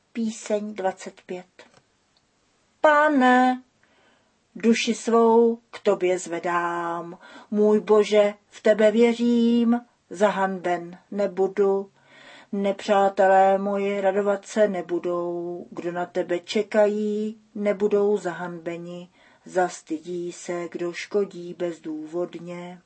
Píseň 25. Pane, duši svou k tobě zvedám, můj Bože, v tebe věřím, zahanben nebudu. Nepřátelé moji radovat se nebudou, kdo na tebe čekají, nebudou zahanbeni, zastydí se, kdo škodí bezdůvodně.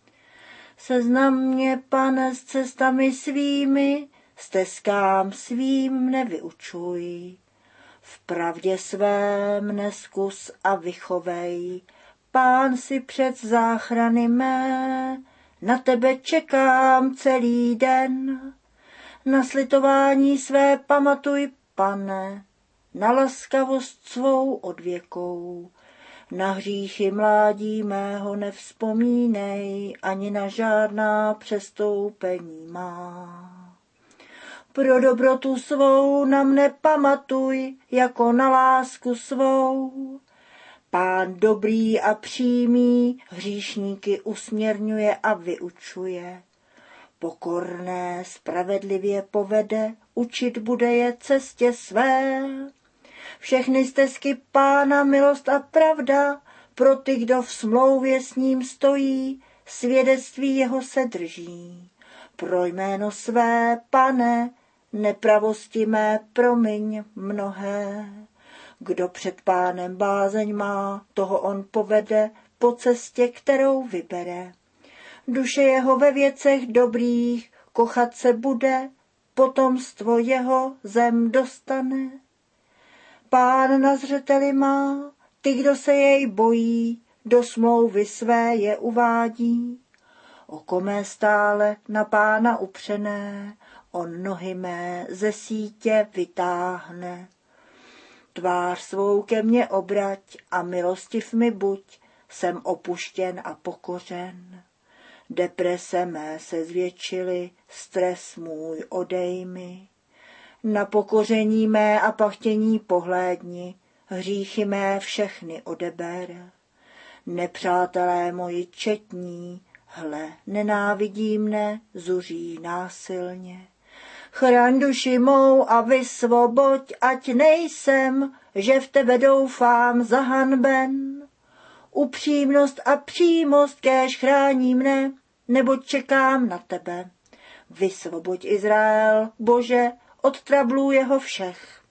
Seznam mě, Pane, s cestami svými, stezkám svým mne vyučuj. V pravdě své mne zkus a vychovej, Pán si před záchrany mé, na tebe čekám celý den. Na slitování své pamatuj, Pane, na laskavost svou odvěkou. Na hříchy mládí mého nevzpomínej, ani na žádná přestoupení má. Pro dobrotu svou na mne pamatuj, jako na lásku svou. Pán dobrý a přímý hříšníky usměrňuje a vyučuje. Pokorné spravedlivě povede, učit bude je cestě své. Všechny stezky Pána milost a pravda, pro ty, kdo v smlouvě s ním stojí, svědectví jeho se drží. Pro jméno své, Pane, nepravosti mé promiň mnohé. Kdo před Pánem bázeň má, toho on povede po cestě, kterou vybere. Duše jeho ve věcech dobrých kochat se bude, potomstvo jeho zem dostane. Pán na zřeteli má, ty, kdo se jej bojí, do smlouvy své je uvádí. Oko mé stále na Pána upřené, on nohy mé ze sítě vytáhne. Tvář svou ke mně obrať a milostiv mi buď, jsem opuštěn a pokořen. Deprese mé se zvětšily, stres můj odejmi. Na pokoření mé a pachtění pohlédni, hříchy mé všechny odeber. Nepřátelé moji četní, hle, nenávidí mne, zuří násilně. Chraň duši mou a vysvoboď, ať nejsem, že v tebe doufám, zahanben. Upřímnost a přímost kéž chrání mne, neboť čekám na tebe. Vysvoboď Izrael, Bože, od trablů jeho všech.